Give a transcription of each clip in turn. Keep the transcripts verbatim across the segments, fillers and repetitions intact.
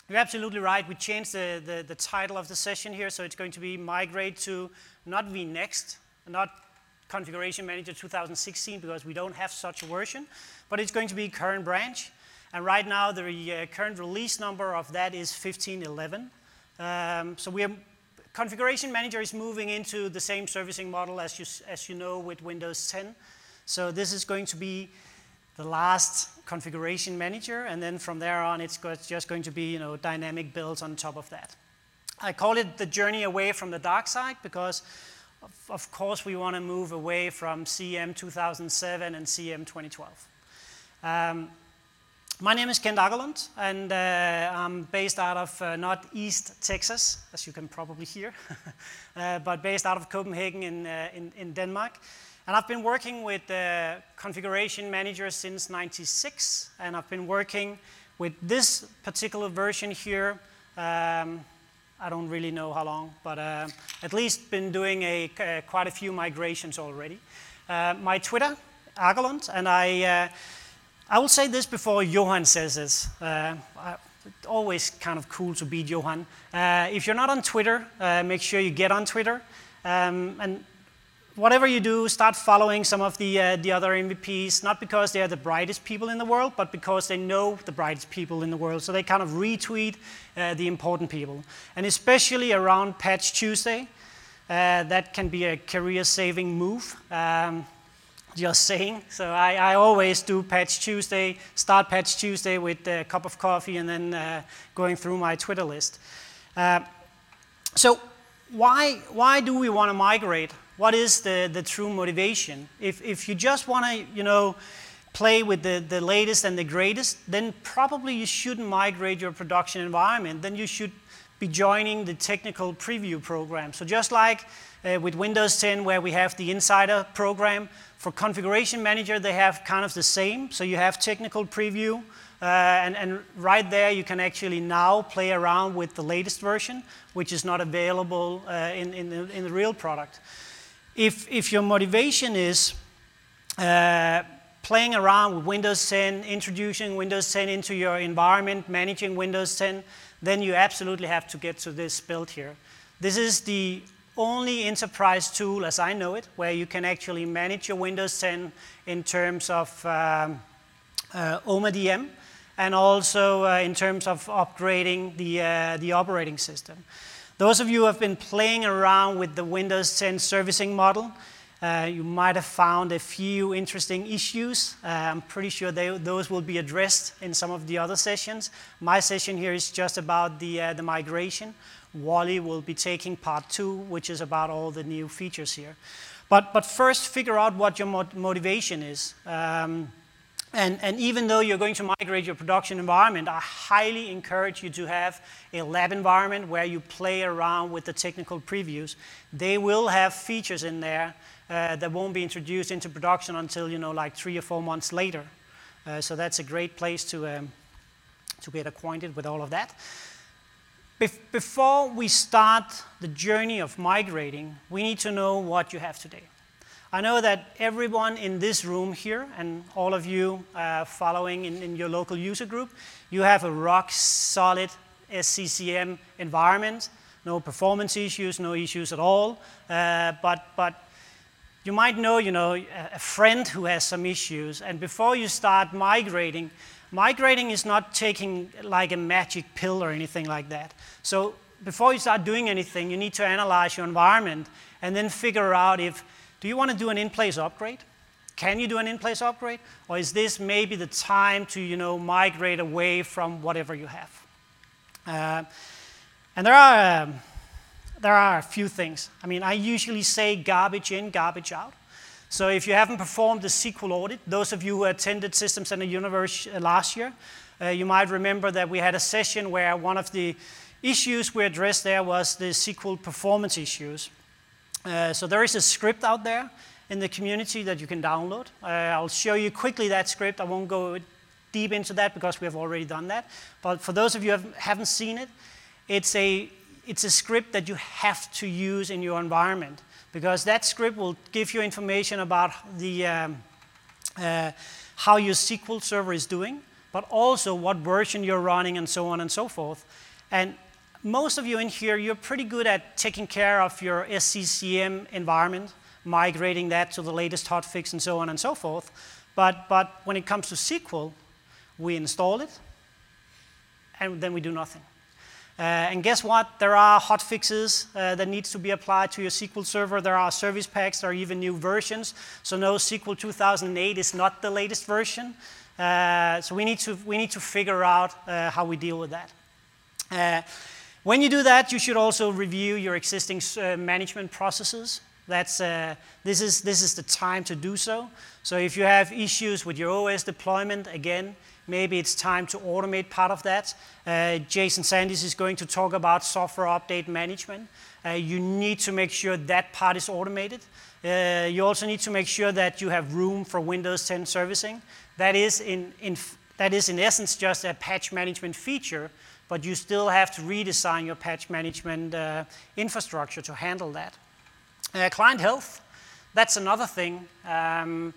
You're absolutely right. We changed the, the, the title of the session here, so it's going to be Migrate to not vNext, not Configuration Manager two thousand sixteen, because we don't have such a version, but it's going to be current branch. And right now, the uh, current release number of that is fifteen eleven. Um, so we are, Configuration Manager is moving into the same servicing model as you, as you know with Windows ten. So this is going to be the last Configuration Manager, and then from there on, it's just going to be, you know, dynamic builds on top of that. I call it the journey away from the dark side because Of, of course, we want to move away from C M two thousand seven and C M twenty twelve. Um, my name is Kent Aggerlund, and uh, I'm based out of uh, not East Texas, as you can probably hear, uh, but based out of Copenhagen in, uh, in, in Denmark. And I've been working with uh, Configuration Manager since ninety-six, and I've been working with this particular version here. Um, I don't really know how long, but uh, at least been doing a, uh, quite a few migrations already. Uh, my Twitter, Aggerlund, and I, uh, I will say this before Johan says this. Uh, I, it's always kind of cool to beat Johan. Uh, if you're not on Twitter, uh, make sure you get on Twitter. Um, and whatever you do, start following some of the, uh, the other M V Ps, not because they're the brightest people in the world, but because they know the brightest people in the world. So they kind of retweet uh, the important people. And especially around Patch Tuesday, uh, that can be a career-saving move. Um, just saying. So I, I always do Patch Tuesday, start Patch Tuesday with a cup of coffee and then uh, going through my Twitter list. Uh, so why, why do we want to migrate? What is the, the true motivation? If, if you just want to, you know, play with the, the latest and the greatest, then probably you shouldn't migrate your production environment. Then you should be joining the technical preview program. So just like uh, with Windows ten, where we have the Insider program, for Configuration Manager, they have kind of the same. So you have technical preview, uh, and, and right there you can actually now play around with the latest version, which is not available uh, in, in, the, in the real product. If, if your motivation is uh, playing around with Windows ten, introducing Windows ten into your environment, managing Windows ten, then you absolutely have to get to this build here. This is the only enterprise tool, as I know it, where you can actually manage your Windows ten in terms of um, uh, O M A D M, and also uh, in terms of upgrading the, uh, the operating system. Those of you who have been playing around with the Windows ten servicing model, uh, you might have found a few interesting issues. Uh, I'm pretty sure they, those will be addressed in some of the other sessions. My session here is just about the, uh, the migration. Wally will be taking part two, which is about all the new features here. But, but first, figure out what your mot motivation is. Um, And, and even though you're going to migrate your production environment, I highly encourage you to have a lab environment where you play around with the technical previews. They will have features in there uh, that won't be introduced into production until, you know, like three or four months later. Uh, so that's a great place to, um, to get acquainted with all of that. Bef before we start the journey of migrating, we need to know what you have today. I know that everyone in this room here, and all of you uh, following in, in your local user group, you have a rock solid S C C M environment, no performance issues, no issues at all. Uh, but, but you might know, you know, a friend who has some issues, and before you start migrating, migrating is not taking like a magic pill or anything like that. So before you start doing anything, you need to analyze your environment and then figure out if, do you want to do an in-place upgrade? Can you do an in-place upgrade? Or is this maybe the time to, you know, migrate away from whatever you have? Uh, and there are, um, there are a few things. I mean, I usually say garbage in, garbage out. So if you haven't performed the S Q L audit, those of you who attended System Center Universe last year, uh, you might remember that we had a session where one of the issues we addressed there was the S Q L performance issues. Uh, so there is a script out there in the community that you can download. Uh, I'll show you quickly that script. I won't go deep into that because we have already done that. But for those of you who have, haven't seen it, it's a, it's a script that you have to use in your environment, because that script will give you information about the, um, uh, how your S Q L server is doing, but also what version you're running and so on and so forth. And most of you in here, you're pretty good at taking care of your S C C M environment, migrating that to the latest hotfix and so on and so forth. But, but when it comes to S Q L, we install it, and then we do nothing. Uh, and guess what? There are hotfixes uh, that needs to be applied to your S Q L Server. There are service packs. There are even new versions. So no, S Q L two thousand eight is not the latest version. Uh, so we need to we need to figure out uh, how we deal with that. Uh, when you do that, you should also review your existing uh, management processes. That's uh, this is this is the time to do so. So if you have issues with your O S deployment, again, maybe it's time to automate part of that. Uh, Jason Sandys is going to talk about software update management. Uh, you need to make sure that part is automated. Uh, you also need to make sure that you have room for Windows ten servicing. That is in, in, that is in essence just a patch management feature, but you still have to redesign your patch management uh, infrastructure to handle that. Uh, client health, that's another thing. Um,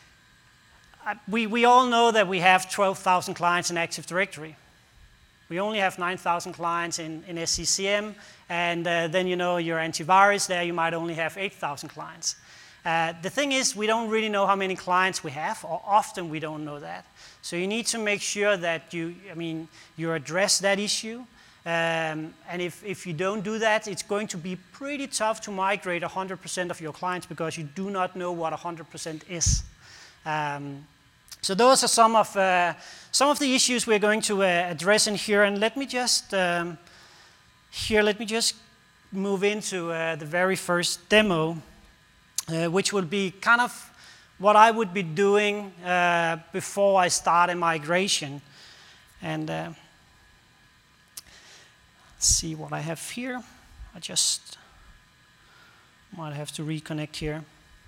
We, we all know that we have twelve thousand clients in Active Directory. We only have nine thousand clients in, in S C C M, and uh, then you know your antivirus there, you might only have eight thousand clients. Uh, the thing is, we don't really know how many clients we have, or often we don't know that. So you need to make sure that you, I mean, you address that issue. Um, and if, if you don't do that, it's going to be pretty tough to migrate one hundred percent of your clients because you do not know what one hundred percent is. Um, so those are some of uh, some of the issues we're going to uh, address in here, and let me just um, here let me just move into uh, the very first demo, uh, which will be kind of what I would be doing uh, before I start a migration, and uh, let's see what I have here. I just might have to reconnect here.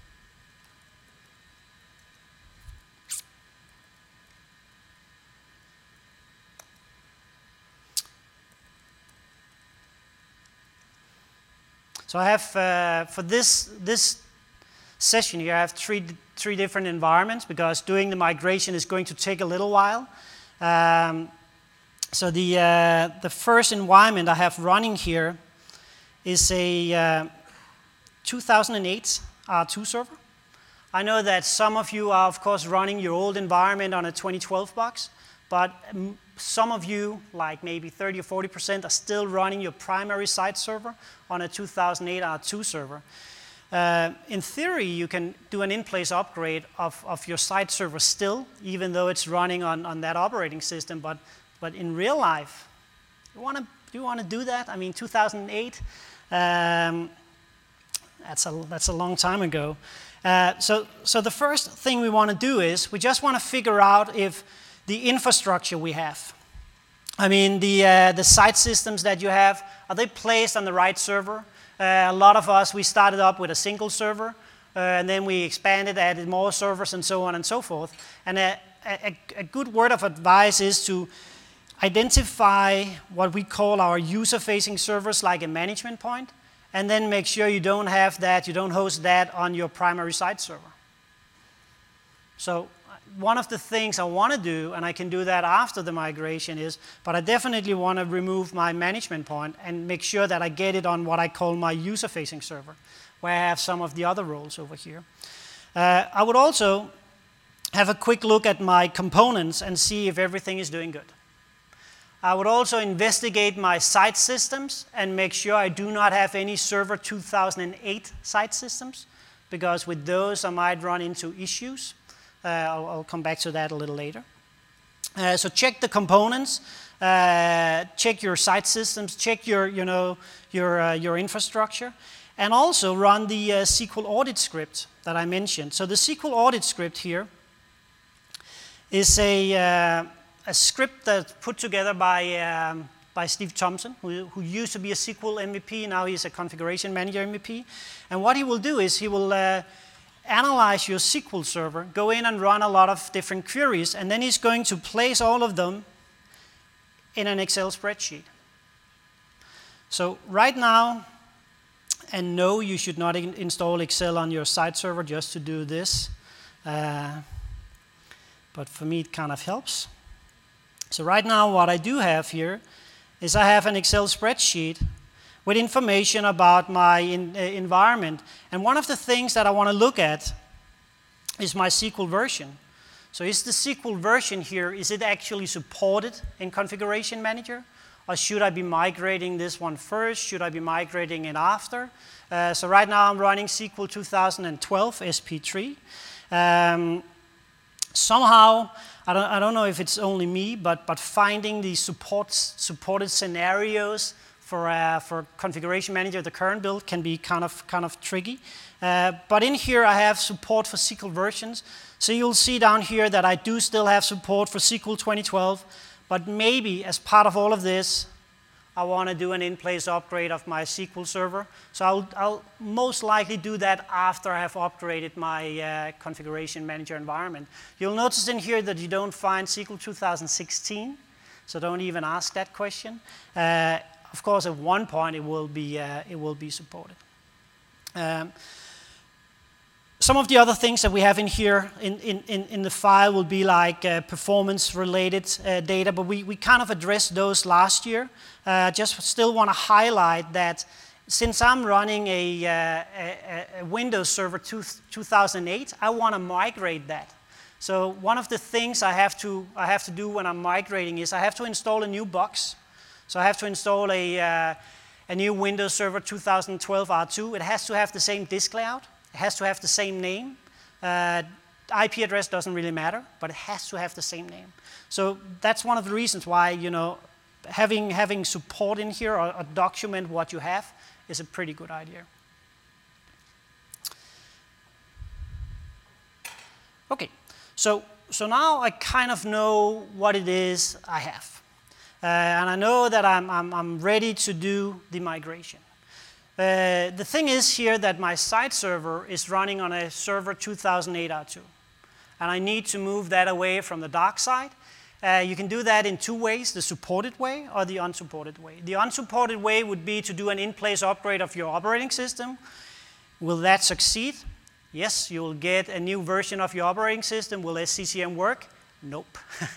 So I have, uh, for this, this session here, I have three, three different environments because doing the migration is going to take a little while. Um, so the, uh, the first environment I have running here is a uh, two thousand eight R two server. I know that some of you are, of course, running your old environment on a twenty twelve box, but um, some of you, like maybe thirty or forty percent, are still running your primary site server on a two thousand eight R two server. Uh, in theory, you can do an in-place upgrade of, of your site server still, even though it's running on, on that operating system, but, but in real life, you want to you want to do that? I mean, two thousand eight, um, that's, a, that's a long time ago. Uh, so, so the first thing we want to do is we just want to figure out if the infrastructure we have, I mean, the, uh, the site systems that you have, are they placed on the right server? Uh, a lot of us, we started up with a single server, uh, and then we expanded, added more servers, and so on and so forth. And a, a, a good word of advice is to identify what we call our user-facing servers, like a management point, and then make sure you don't have that, you don't host that on your primary site server. So one of the things I want to do, and I can do that after the migration is, but I definitely want to remove my management point and make sure that I get it on what I call my user-facing server, where I have some of the other roles over here. Uh, I would also have a quick look at my components and see if everything is doing good. I would also investigate my site systems and make sure I do not have any server two thousand eight site systems, because with those I might run into issues. Uh, I'll, I'll come back to that a little later. Uh, so check the components, uh, check your site systems, check your, you know, your, uh, your infrastructure, and also run the uh, S Q L audit script that I mentioned. So the S Q L audit script here is a, uh, a script that's put together by, um, by Steve Thompson, who, who used to be a S Q L M V P, now he's a configuration manager M V P. And what he will do is he will uh, analyze your S Q L server, go in and run a lot of different queries, and then he's going to place all of them in an Excel spreadsheet. So right now, and no, you should not in install Excel on your site server just to do this. Uh, but for me, it kind of helps. So right now what I do have here is I have an Excel spreadsheet with information about my in, uh, environment. And one of the things that I want to look at is my S Q L version. So is the S Q L version here, is it actually supported in Configuration Manager? Or should I be migrating this one first? Should I be migrating it after? Uh, so right now I'm running S Q L two thousand twelve S P three. Um, somehow, I don't, I don't know if it's only me, but, but finding the supports, supported scenarios for, uh, for Configuration Manager, the current build, can be kind of, kind of tricky. Uh, but in here I have support for S Q L versions. So you'll see down here that I do still have support for S Q L twenty twelve, but maybe as part of all of this, I want to do an in-place upgrade of my S Q L server. So I'll, I'll most likely do that after I have upgraded my uh, Configuration Manager environment. You'll notice in here that you don't find S Q L two thousand sixteen, so don't even ask that question. Uh, of course, at one point it will be, uh, it will be supported. Um, Some of the other things that we have in here in, in, in the file will be like uh, performance-related uh, data, but we, we kind of addressed those last year. I uh, just still want to highlight that since I'm running a, uh, a, a Windows Server two thousand eight, I want to migrate that. So one of the things I have, to, I have to do when I'm migrating is I have to install a new box. So I have to install a, uh, a new Windows Server two thousand twelve R two. It has to have the same disk layout. It has to have the same name. Uh, I P address doesn't really matter, but it has to have the same name. So that's one of the reasons why, you know, having, having support in here or, or document what you have is a pretty good idea. Okay, so, so now I kind of know what it is I have. Uh, and I know that I'm, I'm, I'm ready to do the migration. Uh, the thing is here that my site server is running on a server two thousand eight R two. And I need to move that away from the dark side. Uh, you can do that in two ways, the supported way or the unsupported way. The unsupported way would be to do an in-place upgrade of your operating system. Will that succeed? Yes, you will get a new version of your operating system. Will S C C M work? Nope.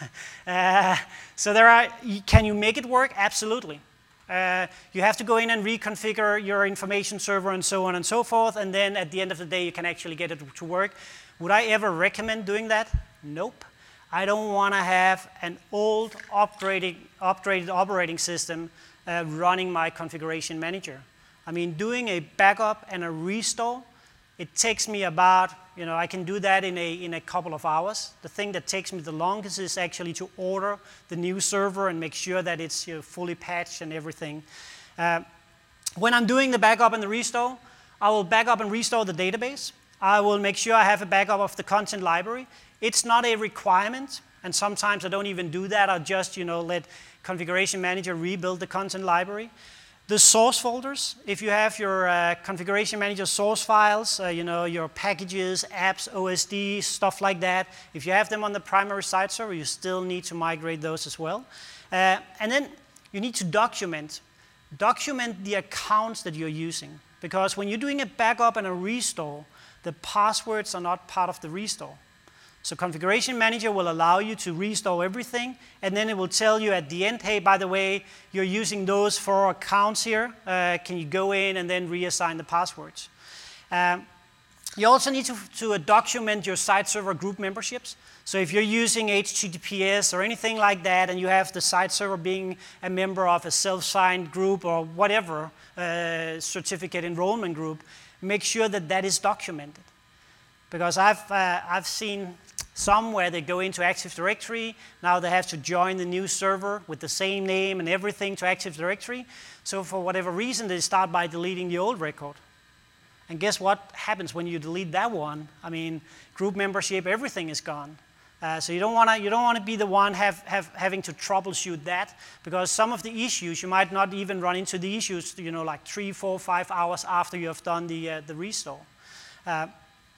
uh, so there are, can you make it work? Absolutely. Uh, you have to go in and reconfigure your information server and so on and so forth, and then at the end of the day you can actually get it to work. Would I ever recommend doing that? Nope. I don't want to have an old upgraded, upgraded operating system uh, running my Configuration Manager. I mean, doing a backup and a restore, it takes me about, you know, I can do that in a, in a couple of hours. The thing that takes me the longest is actually to order the new server and make sure that it's, you know, fully patched and everything. Uh, when I'm doing the backup and the restore, I will back up and restore the database. I will make sure I have a backup of the content library. It's not a requirement, and sometimes I don't even do that. I'll just, you know, let Configuration Manager rebuild the content library. The source folders, if you have your uh, Configuration Manager source files, uh, you know, your packages, apps, O S D, stuff like that, if you have them on the primary site server, you still need to migrate those as well. Uh, and then you need to document. Document the accounts that you're using, because when you're doing a backup and a restore, the passwords are not part of the restore. So Configuration Manager will allow you to restore everything, and then it will tell you at the end, hey, by the way, you're using those four accounts here. Uh, can you go in and then reassign the passwords? Um, you also need to, to uh, document your site server group memberships. So if you're using H T T P S or anything like that, and you have the site server being a member of a self-signed group or whatever uh, certificate enrollment group, make sure that that is documented. Because I've, uh, I've seen some where they go into Active Directory, now they have to join the new server with the same name and everything to Active Directory. So for whatever reason, they start by deleting the old record. And guess what happens when you delete that one? I mean, group membership, everything is gone. Uh, so you don't want to you don't want to be the one have, have, having to troubleshoot that, because some of the issues, you might not even run into the issues, you know, like three, four, five hours after you have done the, uh, the restore. Uh,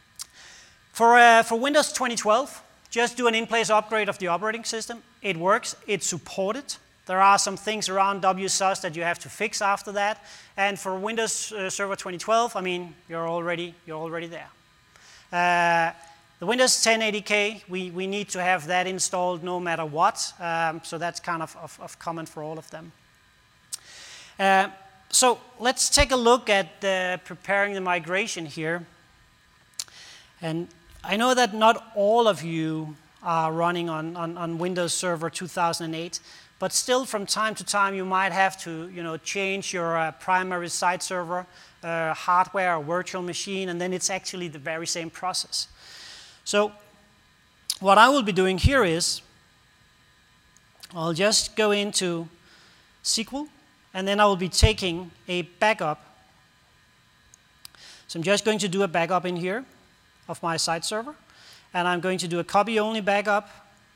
For, uh, for Windows twenty twelve, just do an in-place upgrade of the operating system. It works, it's supported. There are some things around W S U S that you have to fix after that. And for Windows uh, Server twenty twelve, I mean, you're already, you're already there. Uh, The Windows ten eighty K, we, we need to have that installed no matter what, um, so that's kind of, of, of common for all of them. Uh, so let's take a look at uh, preparing the migration here. And I know that not all of you are running on, on, on Windows Server two thousand eight, but still from time to time you might have to you know, change your uh, primary site server, uh, hardware or virtual machine, and then it's actually the very same process. So what I will be doing here is I'll just go into S Q L, and then I will be taking a backup. So I'm just going to do a backup in here of my site server, and I'm going to do a copy-only backup,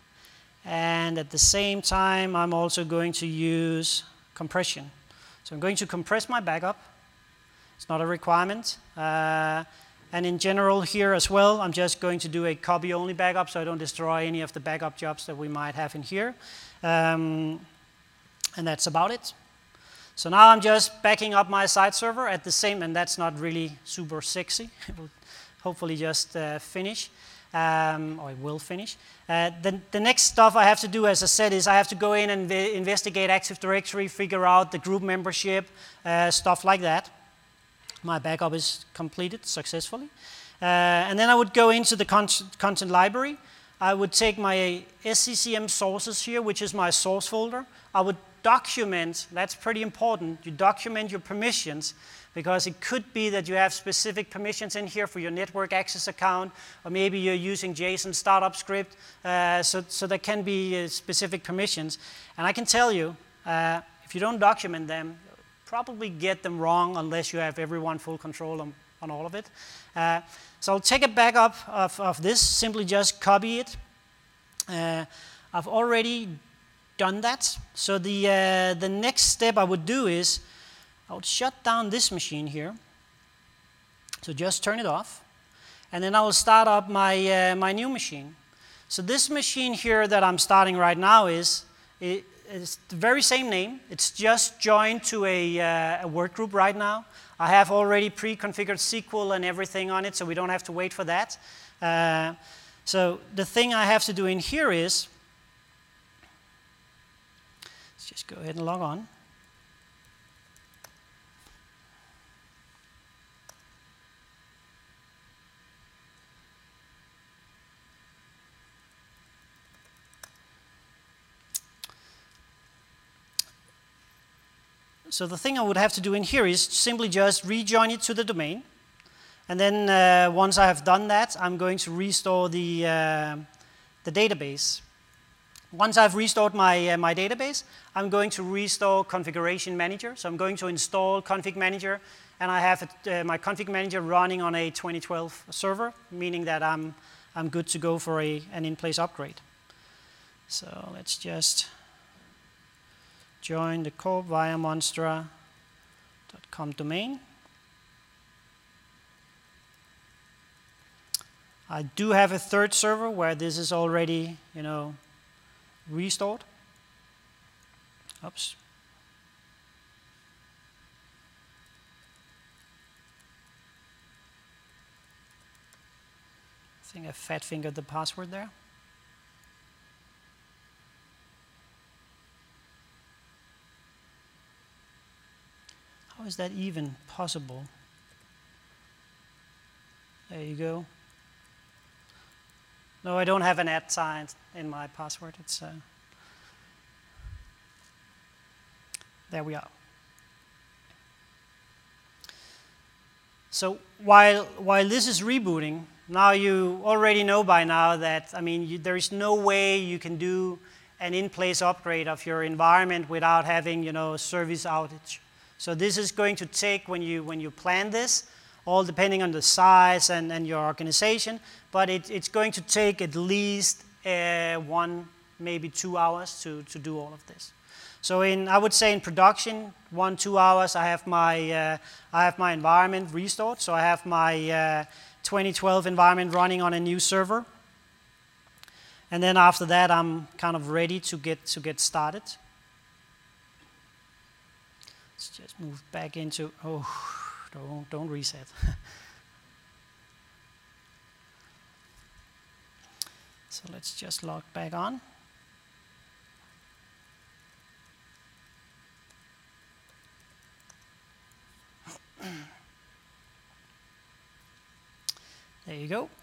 and at the same time I'm also going to use compression. So I'm going to compress my backup. It's not a requirement. Uh, and in general here as well, I'm just going to do a copy-only backup so I don't destroy any of the backup jobs that we might have in here. Um, and that's about it. So now I'm just backing up my site server at the same, and that's not really super sexy. It will hopefully just uh, finish, um, or it will finish. Uh, the, the next stuff I have to do, as I said, is I have to go in and investigate Active Directory, figure out the group membership, uh, stuff like that. My backup is completed successfully. Uh, and then I would go into the con content library. I would take my S C C M sources here, which is my source folder. I would document, that's pretty important, you document your permissions, because it could be that you have specific permissions in here for your network access account, or maybe you're using JSON startup script, uh, so, so there can be uh, specific permissions. And I can tell you, uh, if you don't document them, you'll probably get them wrong unless you have everyone full control on, on all of it. Uh, so I'll take a backup of, of this, simply just copy it. Uh, I've already done that. So the, uh, the next step I would do is I would shut down this machine here. So just turn it off. And then I will start up my, uh, my new machine. So this machine here that I'm starting right now is, it, it's the very same name. It's just joined to a, uh, a work group right now. I have already pre-configured S Q L and everything on it, so we don't have to wait for that. Uh, so the thing I have to do in here is, let's just go ahead and log on. So the thing I would have to do in here is simply just rejoin it to the domain. And then uh, once I have done that, I'm going to restore the, uh, the database. Once I've restored my, uh, my database, I'm going to restore Configuration Manager. So I'm going to install Config Manager, and I have uh, my Config Manager running on a twenty twelve server, meaning that I'm, I'm good to go for a, an in-place upgrade. So let's just join the corp via monstra dot com domain. I do have a third server where this is already, you know, restored. Oops. I think I fat fingered the password there. How is that even possible? There you go. No, I don't have an at sign in my password. It's uh, there we are. So while while this is rebooting, now you already know by now that I mean you, there is no way you can do an in-place upgrade of your environment without having you know service outage. So this is going to take, when you, when you plan this, all depending on the size and, and your organization, but it, it's going to take at least uh, one, maybe two hours to, to do all of this. So in, I would say in production, one, two hours, I have my, uh, I have my environment restored. So I have my uh, twenty twelve environment running on a new server. And then after that, I'm kind of ready to get, to get started. Let's just move back into, oh, don't, don't reset. So let's just log back on. There you go.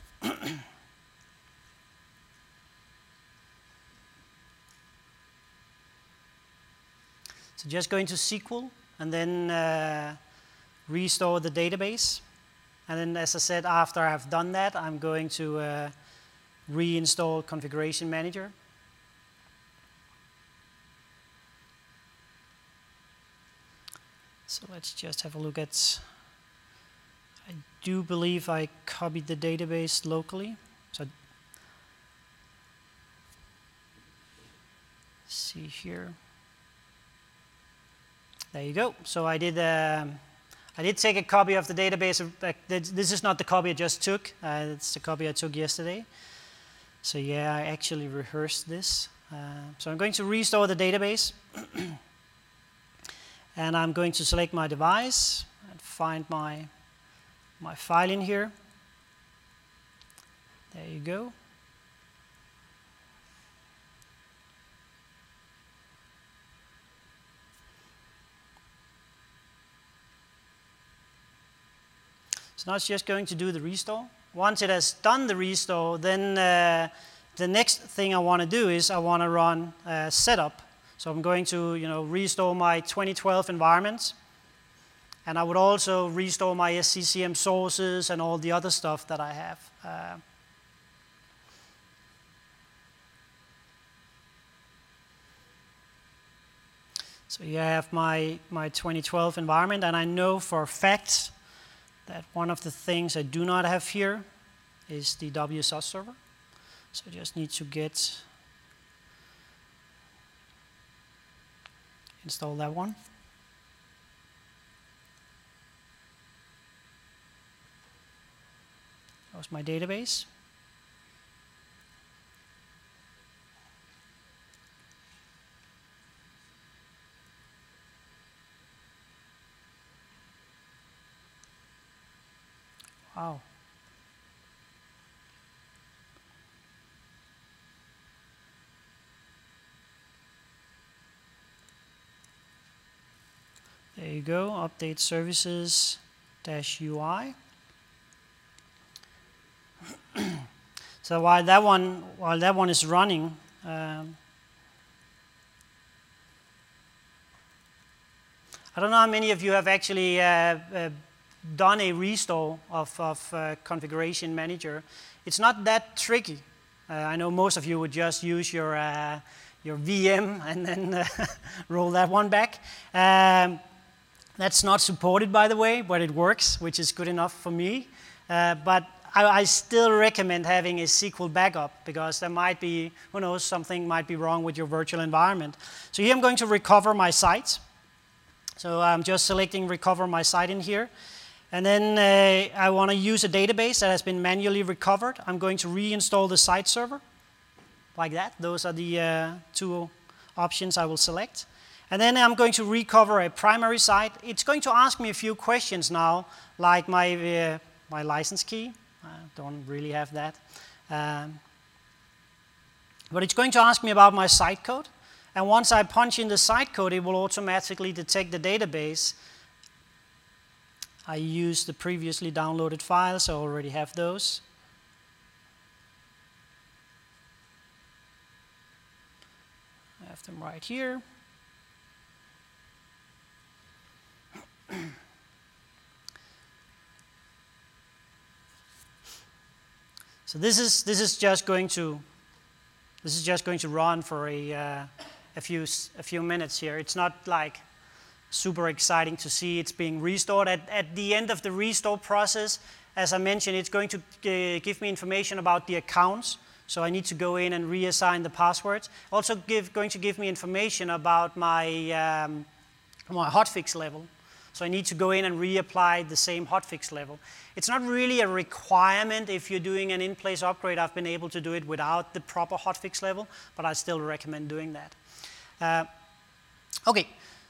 So just go into S Q L and then uh, restore the database. And then, as I said, after I've done that, I'm going to uh, reinstall Configuration Manager. So let's just have a look at, I do believe I copied the database locally. So see here. There you go. So I did um, I did take a copy of the database. This is not the copy I just took. Uh, it's the copy I took yesterday. So yeah, I actually rehearsed this. Uh, so I'm going to restore the database. And I'm going to select my device and find my, my file in here. There you go. So now it's just going to do the restore. Once it has done the restore, then uh, the next thing I want to do is I want to run uh, setup. So I'm going to, you know, restore my twenty twelve environment, and I would also restore my S C C M sources and all the other stuff that I have. Uh, so here I have my, my twenty twelve environment, and I know for a fact that one of the things I do not have here is the W S U S server. So I just need to get install that one. That was my database. Wow. There you go, update services dash U I. So while that one while that one is running, um, I don't know how many of you have actually uh, uh, done a restore of, of uh, Configuration Manager. It's not that tricky. Uh, I know most of you would just use your uh, your V M and then uh, roll that one back. Um, That's not supported, by the way, but it works, which is good enough for me. Uh, but I, I still recommend having a S Q L backup, because there might be, who knows, something might be wrong with your virtual environment. So here I'm going to recover my site. So I'm just selecting recover my site in here. And then uh, I want to use a database that has been manually recovered. I'm going to reinstall the site server, like that. Those are the uh, two options I will select. And then I'm going to recover a primary site. It's going to ask me a few questions now, like my, uh, my license key. I don't really have that. Um, but it's going to ask me about my site code. And once I punch in the site code, it will automatically detect the database. I use the previously downloaded files, so I already have those. I have them right here. So this is this is just going to this is just going to run for a uh, a few a few minutes here. It's not like super exciting to see it's being restored. At at the end of the restore process, as I mentioned, it's going to uh, give me information about the accounts. So I need to go in and reassign the passwords. Also give, going to give me information about my um, my hotfix level. So I need to go in and reapply the same hotfix level. It's not really a requirement if you're doing an in-place upgrade. I've been able to do it without the proper hotfix level, but I still recommend doing that. Uh, okay,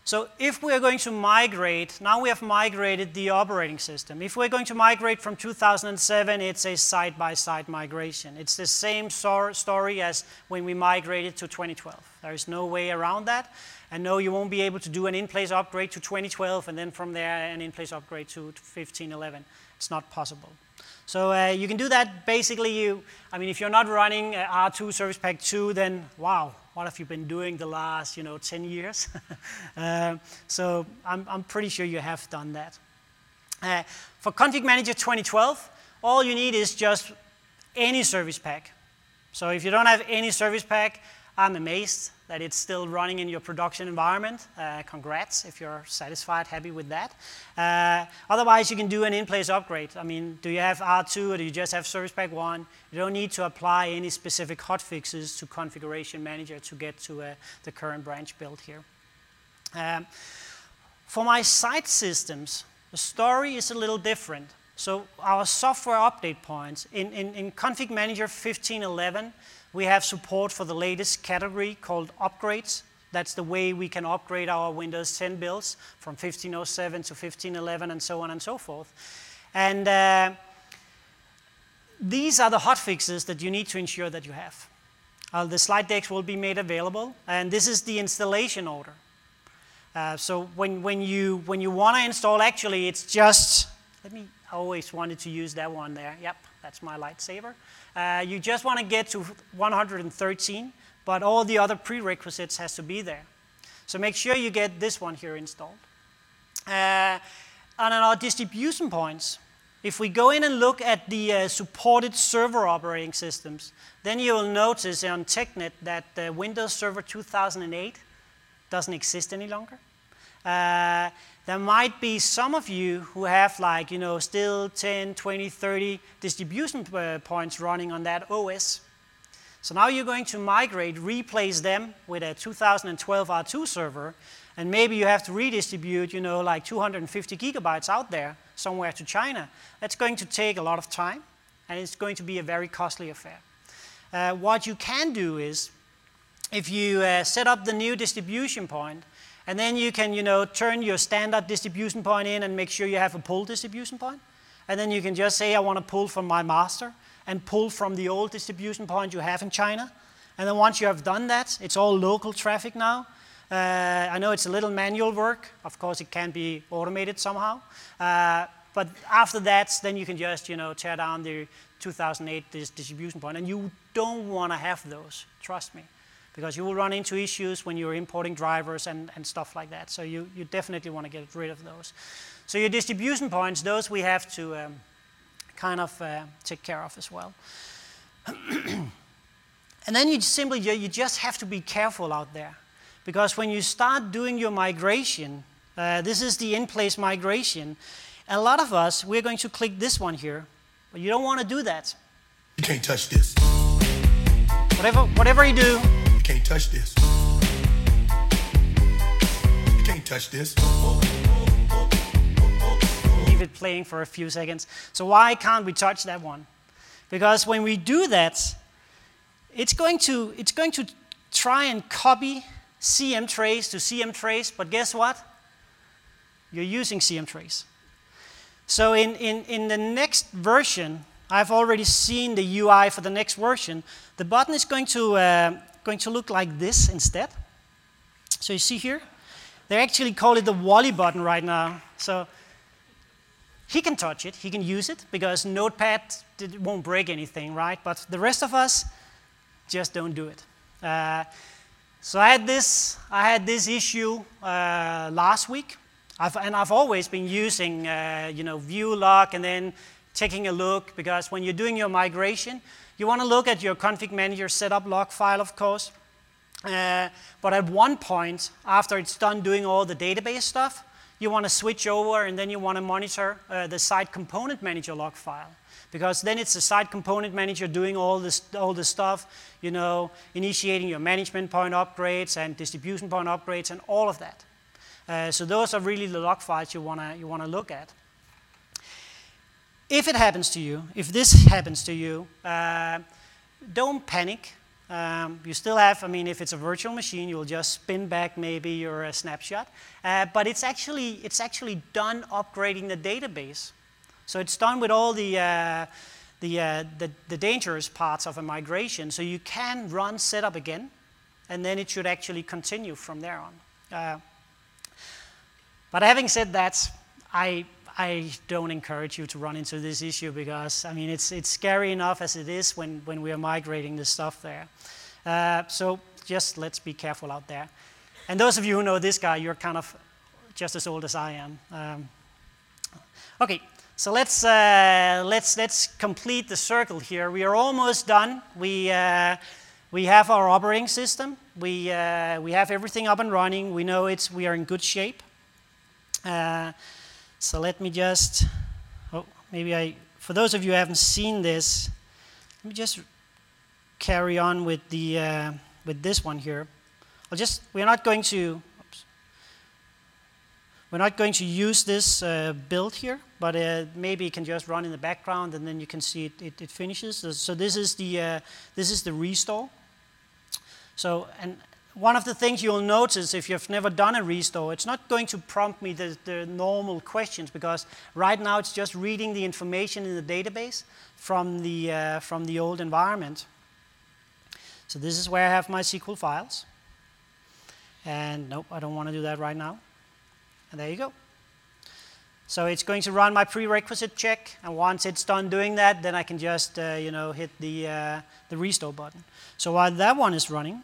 So if we're going to migrate, now we have migrated the operating system. If we're going to migrate from two thousand seven, it's a side-by-side migration. It's the same so story as when we migrated to twenty twelve. There is no way around that. And no, you won't be able to do an in-place upgrade to twenty twelve and then from there an in-place upgrade to fifteen eleven. It's not possible. So uh, you can do that basically. You, I mean, if you're not running uh, R two Service Pack two, then wow, what have you been doing the last, you know, ten years? uh, so I'm, I'm pretty sure you have done that. Uh, for Config Manager twenty twelve, all you need is just any service pack. So if you don't have any service pack, I'm amazed that it's still running in your production environment. Uh, congrats if you're satisfied, happy with that. Uh, otherwise, you can do an in-place upgrade. I mean, do you have R two or do you just have Service Pack one? You don't need to apply any specific hotfixes to Configuration Manager to get to uh, the current branch build here. Um, for my site systems, the story is a little different. So our software update points, in, in, in Config Manager fifteen eleven, we have support for the latest category called upgrades. That's the way we can upgrade our Windows ten builds from fifteen oh seven to fifteen eleven and so on and so forth. And uh, these are the hotfixes that you need to ensure that you have. Uh, the slide decks will be made available, and this is the installation order. Uh, so when, when you, when you want to install, actually it's just, let me, I always wanted to use that one there. Yep, that's my lightsaber. Uh, you just want to get to one hundred thirteen, but all the other prerequisites has to be there. So make sure you get this one here installed. Uh, and on our distribution points, if we go in and look at the uh, supported server operating systems, then you will notice on TechNet that uh, Windows Server two thousand eight doesn't exist any longer. Uh, there might be some of you who have like, you know, still ten, twenty, thirty distribution uh, points running on that O S. So now you're going to migrate, replace them with a two thousand twelve R two server, and maybe you have to redistribute, you know, like two hundred fifty gigabytes out there somewhere to China. That's going to take a lot of time, and it's going to be a very costly affair. Uh, what you can do is, if you uh, set up the new distribution point, and then you can, you know, turn your standard distribution point in and make sure you have a pull distribution point. And then you can just say, I want to pull from my master and pull from the old distribution point you have in China. And then once you have done that, it's all local traffic now. Uh, I know it's a little manual work. Of course, it can be automated somehow. Uh, but after that, then you can just, you know, tear down the two thousand eight dis distribution point. And you don't want to have those, trust me. Because you will run into issues when you're importing drivers and, and stuff like that. So you, you definitely want to get rid of those. So your distribution points, those we have to um, kind of uh, take care of as well. And then you simply, you just have to be careful out there. Because when you start doing your migration, uh, this is the in-place migration, a lot of us, we're going to click this one here, but you don't want to do that. You can't touch this. Whatever, whatever you do, You can't touch this. You can't touch this. leave it playing for a few seconds. So why can't we touch that one? Because when we do that, it's going to, it's going to try and copy C M trace to C M trace, but guess what? You're using C M trace. So in, in, in the next version, I've already seen the U I for the next version. The button is going to, uh, going to look like this instead. So you see here, they actually call it the Wally button right now. So he can touch it, he can use it, because Notepad it won't break anything, right? But the rest of us just don't do it. Uh, so I had this, I had this issue uh, last week, I've, and I've always been using, uh, you know, view log and then taking a look, because when you're doing your migration, you want to look at your config manager setup log file, of course. Uh, but at one point, after it's done doing all the database stuff, you want to switch over and then you want to monitor uh, the site component manager log file. Because then it's the site component manager doing all this, all this stuff, you know, initiating your management point upgrades and distribution point upgrades and all of that. Uh, so those are really the log files you want to you want to look at. If it happens to you, if this happens to you, uh, don't panic. Um, you still have, I mean, if it's a virtual machine, you'll just spin back maybe your uh, snapshot. Uh, but it's actually, it's actually done upgrading the database. So it's done with all the, uh, the, uh, the, the dangerous parts of a migration. So you can run setup again, and then it should actually continue from there on. Uh, but having said that, I, I don't encourage you to run into this issue because, I mean, it's, it's scary enough as it is when, when we are migrating this stuff there. Uh, so just let's be careful out there. And those of you who know this guy, you're kind of just as old as I am. Um, okay, so let's, uh, let's, let's complete the circle here. We are almost done. We, uh, we have our operating system. We, uh, we have everything up and running. We know it's, we are in good shape. Uh, So let me just, oh, maybe I, for those of you who haven't seen this, let me just carry on with the, uh, with this one here. I'll just, we're not going to, oops, we're not going to use this uh, build here, but uh, maybe it can just run in the background and then you can see it, it, it finishes. So this is the, uh, this is the restore. So, and one of the things you'll notice if you've never done a restore, it's not going to prompt me the, the normal questions because right now it's just reading the information in the database from the, uh, from the old environment. So this is where I have my S Q L files. And nope, I don't want to do that right now. And there you go. So it's going to run my prerequisite check, and once it's done doing that, then I can just uh, you know, hit the, uh, the restore button. So while that one is running,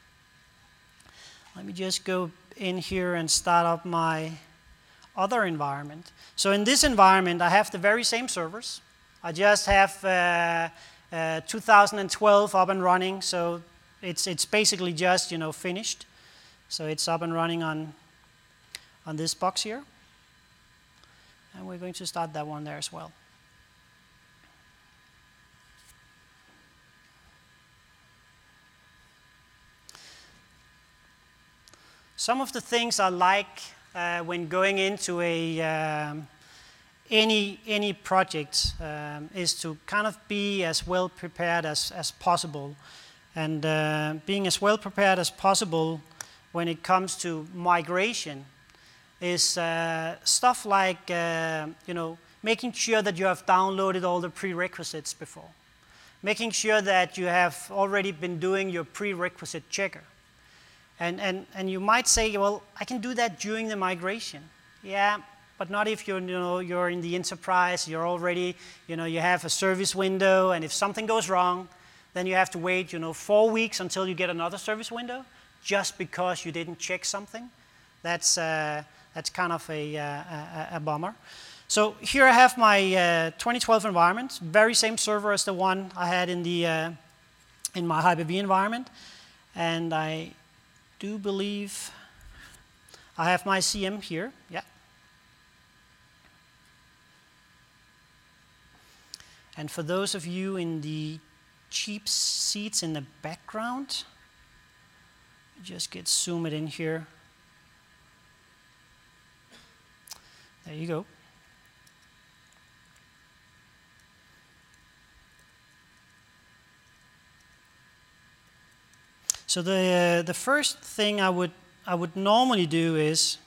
let me just go in here and start up my other environment. So in this environment, I have the very same servers. I just have uh, uh, two thousand twelve up and running, so it's, it's basically just, you know, finished. So it's up and running on, on this box here. And we're going to start that one there as well. Some of the things I like uh, when going into a, um, any, any project um, is to kind of be as well prepared as, as possible. And uh, being as well prepared as possible when it comes to migration is uh, stuff like uh, you know, making sure that you have downloaded all the prerequisites before. Making sure that you have already been doing your prerequisite checker. And, and, and you might say, well, I can do that during the migration. Yeah, but not if you're, you know, you're in the enterprise, you're already, you know, you have a service window, and if something goes wrong, then you have to wait, you know, four weeks until you get another service window, just because you didn't check something. That's, uh, that's kind of a, uh, a, a bummer. So here I have my uh, twenty twelve environment, very same server as the one I had in, the, uh, in my Hyper-V environment. And I do believe I have my C M here, yeah. And for those of you in the cheap seats in the background, just get zoomed in here. There you go. So the, uh, the first thing I would, I would normally do is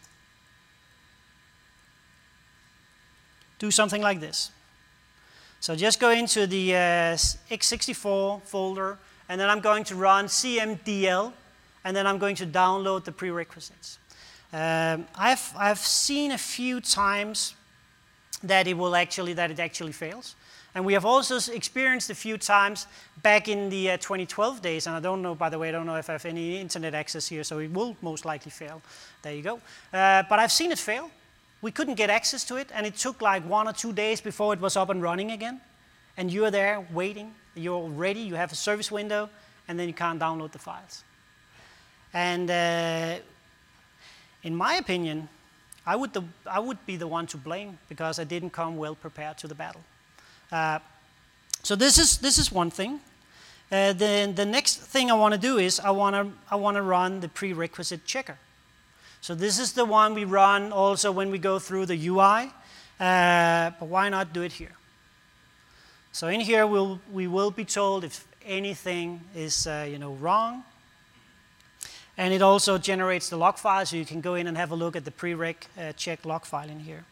do something like this. So just go into the uh, x sixty-four folder, and then I'm going to run C M D L, and then I'm going to download the prerequisites. Um, I've, I've seen a few times that it will actually, that it actually fails. And we have also experienced a few times back in the uh, twenty twelve days, and I don't know, by the way, I don't know if I have any internet access here, so it will most likely fail. There you go. Uh, but I've seen it fail. We couldn't get access to it, and it took like one or two days before it was up and running again. And you're there waiting, you're ready, you have a service window, and then you can't download the files. And uh, in my opinion, I would, the, I would be the one to blame because I didn't come well prepared to the battle. Uh, so this is, this is one thing. Uh, the, the next thing I want to do is I want to I want to run the prerequisite checker. So this is the one we run also when we go through the U I, uh, but why not do it here? So in here we'll, we will be told if anything is uh, you know, wrong. And it also generates the log file, so you can go in and have a look at the prereq uh, check log file in here.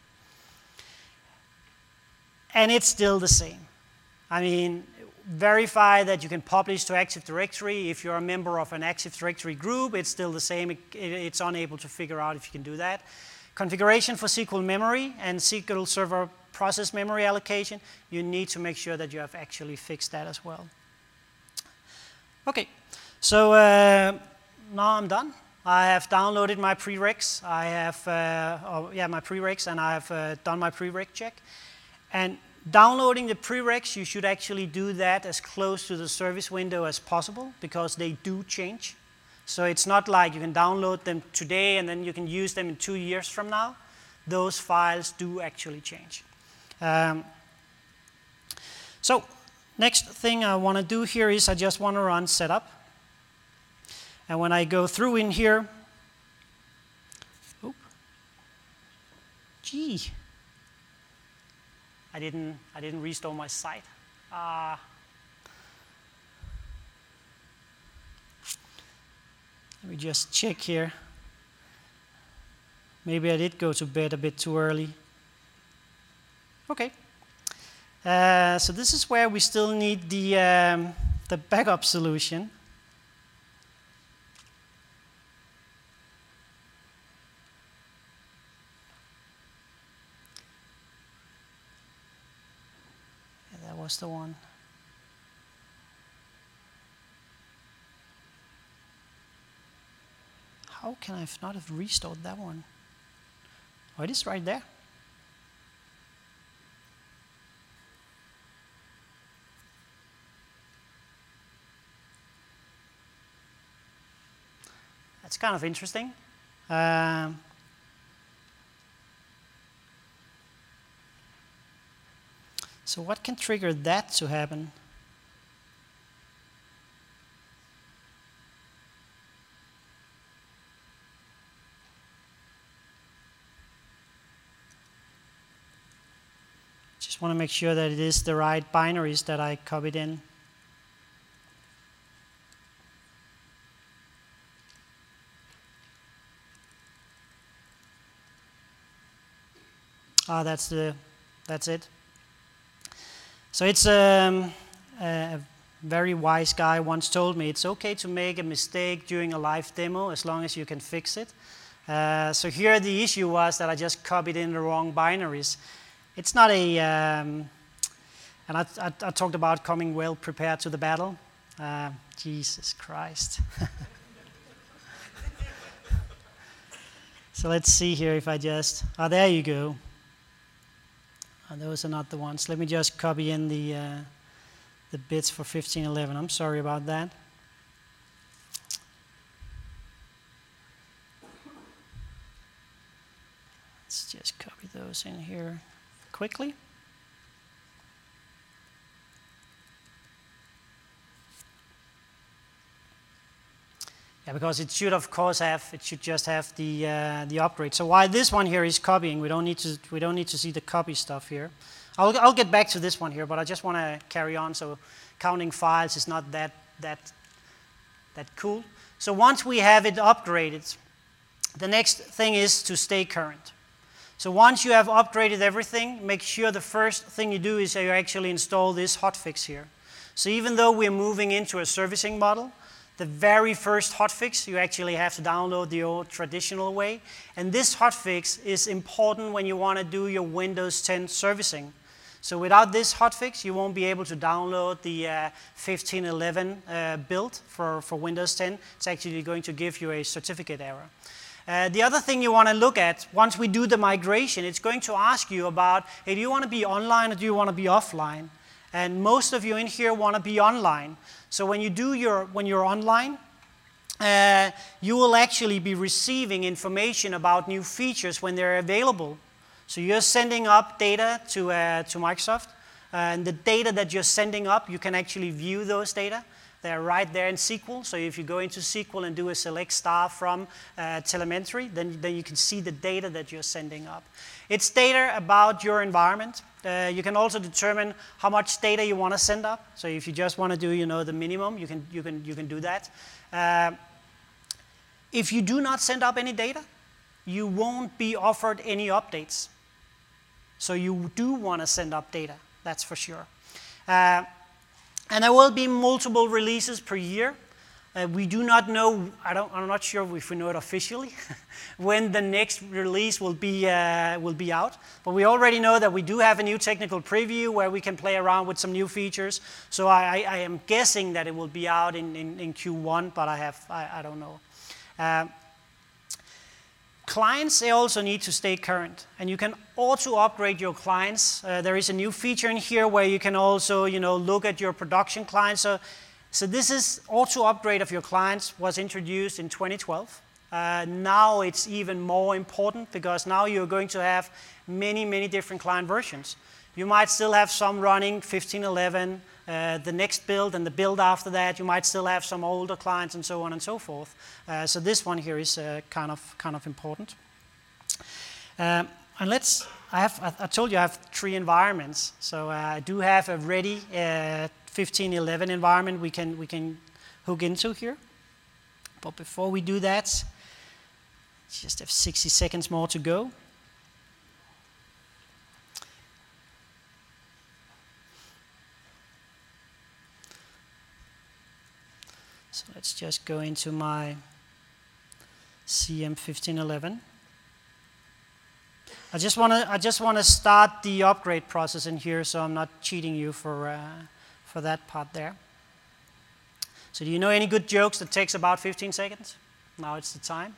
And it's still the same. I mean, verify that you can publish to Active Directory. If you're a member of an Active Directory group, it's still the same. It, it, it's unable to figure out if you can do that. Configuration for S Q L memory and S Q L Server process memory allocation, you need to make sure that you have actually fixed that as well. Okay, so uh, now I'm done. I have downloaded my prereqs. I have, uh, oh, yeah, my prereqs, and I have uh, done my prereq check. And downloading the prereqs, you should actually do that as close to the service window as possible, because they do change. So it's not like you can download them today and then you can use them in two years from now. Those files do actually change. Um, so next thing I want to do here is I just want to run setup. And when I go through in here, oop, gee, I didn't, I didn't restore my site. Uh, let me just check here. Maybe I did go to bed a bit too early. Okay. Uh, so this is where we still need the, um, the backup solution. Yeah, that was the one. How can I not have restored that one? Oh, it is right there. That's kind of interesting. Um, so what can trigger that to happen? Just want to make sure that it is the right binaries that I copied in. Ah, that's the, that's it. So it's um, a very wise guy once told me it's okay to make a mistake during a live demo as long as you can fix it. Uh, so here the issue was that I just copied in the wrong binaries. It's not a, um, and I, I, I talked about coming well prepared to the battle. Uh, Jesus Christ. So let's see here if I just, oh, there you go. Uh, those are not the ones. Let me just copy in the, uh, the bits for fifteen eleven. I'm sorry about that. Let's just copy those in here quickly. Yeah, because it should of course have, it should just have the uh, the upgrade. So while this one here is copying, we don't need to we don't need to see the copy stuff here. I'll I'll get back to this one here, but I just want to carry on. So counting files is not that that that cool. So once we have it upgraded, the next thing is to stay current. So once you have upgraded everything, make sure the first thing you do is you actually install this hotfix here. So even though we're moving into a servicing model, the very first hotfix, you actually have to download the old traditional way. And this hotfix is important when you want to do your Windows ten servicing. So without this hotfix, you won't be able to download the uh, fifteen eleven uh, build for, for Windows ten. It's actually going to give you a certificate error. Uh, the other thing you want to look at, once we do the migration, it's going to ask you about, hey, do you want to be online or do you want to be offline? And most of you in here want to be online. So when you do your, when you're online, uh, you will actually be receiving information about new features when they're available. So you're sending up data to, uh, to Microsoft, uh, and the data that you're sending up, you can actually view those data. They're right there in S Q L. So if you go into S Q L and do a select star from uh, telemetry, then, then you can see the data that you're sending up. It's data about your environment. Uh, you can also determine how much data you want to send up. So if you just want to do, you know, the minimum, you can you can you can do that. Uh, if you do not send up any data, you won't be offered any updates. So you do want to send up data, that's for sure. Uh, and there will be multiple releases per year. Uh, we do not know, I don't, I'm not sure if we know it officially, when the next release will be, uh, will be out. But we already know that we do have a new technical preview where we can play around with some new features. So I, I am guessing that it will be out in, in, in Q one, but I, have, I, I don't know. Uh, Clients, they also need to stay current, and you can auto-upgrade your clients. Uh, there is a new feature in here where you can also, you know, look at your production clients. So, so this is auto-upgrade of your clients was introduced in twenty twelve. Uh, now it's even more important because now you're going to have many, many different client versions. You might still have some running fifteen eleven, uh, the next build and the build after that. You might still have some older clients and so on and so forth. Uh, so this one here is uh, kind of kind of important. Um, and let's. I have. I, I told you I have three environments. So uh, I do have a ready uh, fifteen eleven environment we can we can hook into here. But before we do that, just have sixty seconds more to go. So let's just go into my C M fifteen eleven. I just want to I just want to start the upgrade process in here, so I'm not cheating you for uh, for that part there. So do you know any good jokes that takes about fifteen seconds? Now it's the time.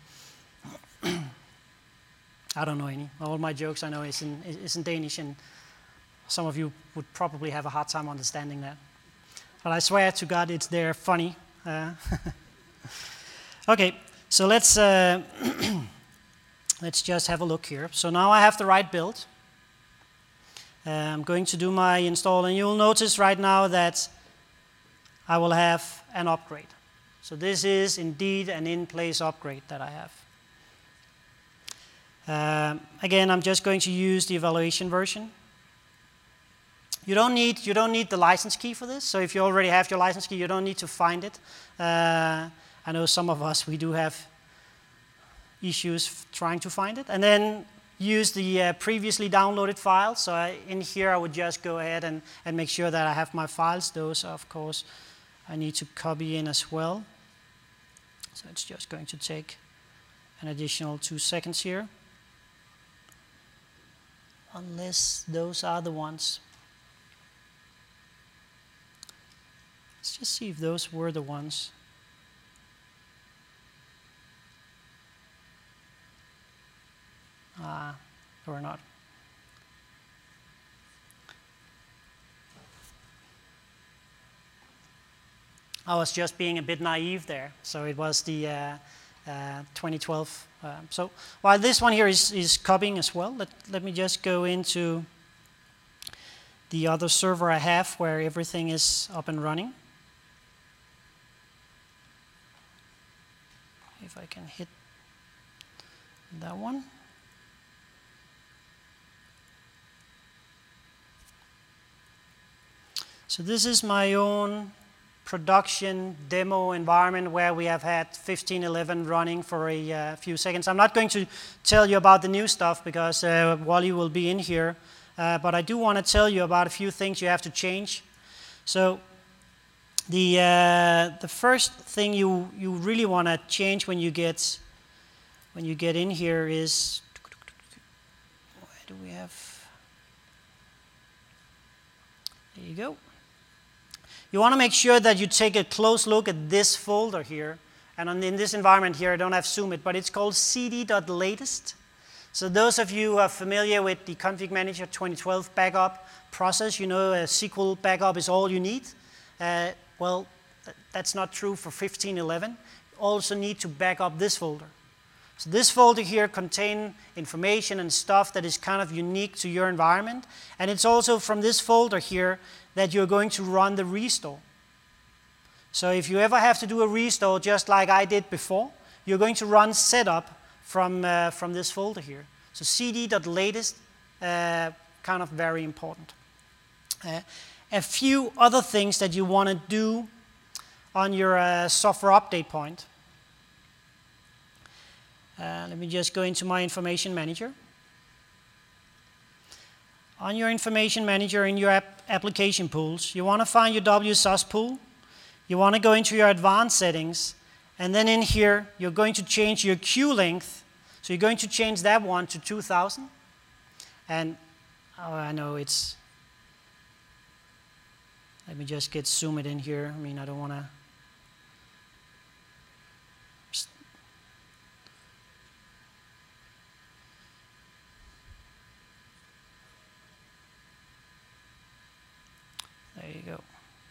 I don't know any. All my jokes I know is in is in Danish, and some of you would probably have a hard time understanding that. But I swear to God, it's they're funny. Uh, okay, so let's uh, let's just have a look here. So now I have the right build. Uh, I'm going to do my install, and you'll notice right now that I will have an upgrade. So this is indeed an in-place upgrade that I have. Um, again, I'm just going to use the evaluation version. You don't need you don't need the license key for this. So if you already have your license key, you don't need to find it. Uh, I know some of us we do have issues trying to find it, and then use the uh, previously downloaded files. So I, in here, I would just go ahead and and make sure that I have my files. Those, of course, I need to copy in as well. So it's just going to take an additional two seconds here, unless those are the ones. Let's just see if those were the ones. Ah, they were not. I was just being a bit naive there. So it was the uh, uh, twenty twelve. Uh, so while this one here is, is copying as well, let, let me just go into the other server I have where everything is up and running. If I can hit that one. So this is my own production demo environment where we have had fifteen eleven running for a uh, few seconds. I'm not going to tell you about the new stuff because uh, Wally will be in here, uh, but I do want to tell you about a few things you have to change. So the uh, the first thing you you really want to change when you get when you get in here is, where do we have? There you go. You want to make sure that you take a close look at this folder here. And on, in this environment here, I don't have zoom it, but it's called cd.latest. So those of you who are familiar with the Config Manager twenty twelve backup process, you know a S Q L backup is all you need. Uh, well, th that's not true for fifteen eleven. You also need to back up this folder. So this folder here contains information and stuff that is kind of unique to your environment. And it's also from this folder here that you're going to run the restore. So if you ever have to do a restore, just like I did before, you're going to run setup from, uh, from this folder here. So cd.latest uh, kind of very important. Uh, a few other things that you want to do on your uh, software update point. Uh, let me just go into my information manager. On your information manager in your app application pools, you want to find your W S U S pool. You want to go into your advanced settings, and then in here, you're going to change your queue length. So you're going to change that one to two thousand. And oh, I know it's, let me just get zoom it in here. I mean, I don't want to, there you go.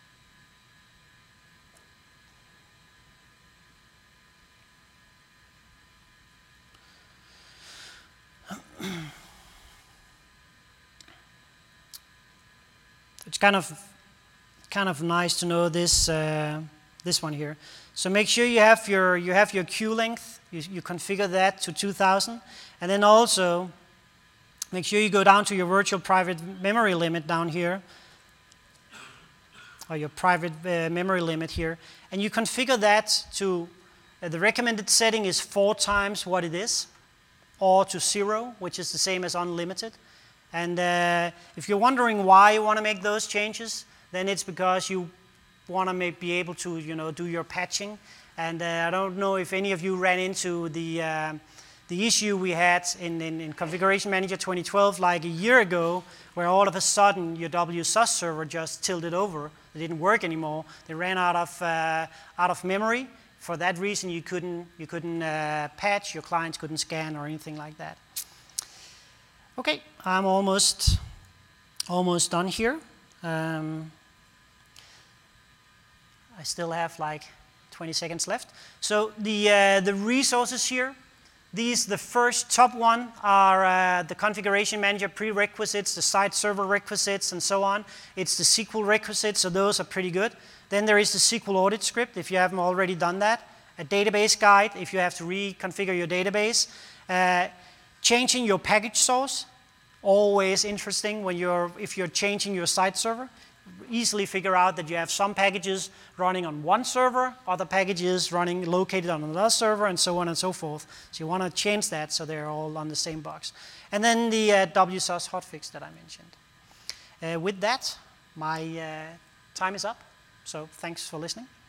It's kind of kind of nice to know this uh, this one here. So make sure you have your you have your queue length. You, you configure that to two thousand, and then also make sure you go down to your virtual private memory limit down here, or your private uh, memory limit here, and you configure that to uh, the recommended setting is four times what it is, or to zero, which is the same as unlimited. And uh, if you're wondering why you want to make those changes, then it's because you want to be able to, you know, do your patching. And uh, I don't know if any of you ran into the uh, the issue we had in, in, in Configuration Manager twenty twelve like a year ago, where all of a sudden your W S U S server just tilted over. It didn't work anymore. They ran out of uh, out of memory. For that reason, you couldn't you couldn't uh, patch. Your clients couldn't scan or anything like that. Okay, I'm almost almost done here. Um, I still have like twenty seconds left. So the uh, the resources here, these the first top one are uh, the configuration manager prerequisites, the site server requisites, and so on. It's the S Q L requisites, so those are pretty good. Then there is the S Q L audit script if you haven't already done that. A database guide if you have to reconfigure your database. Uh, Changing your package source, always interesting when you're, if you're changing your site server. Easily figure out that you have some packages running on one server, other packages running located on another server, and so on and so forth. So you want to change that so they're all on the same box. And then the uh, W S U S hotfix that I mentioned. Uh, with that, my uh, time is up. So thanks for listening.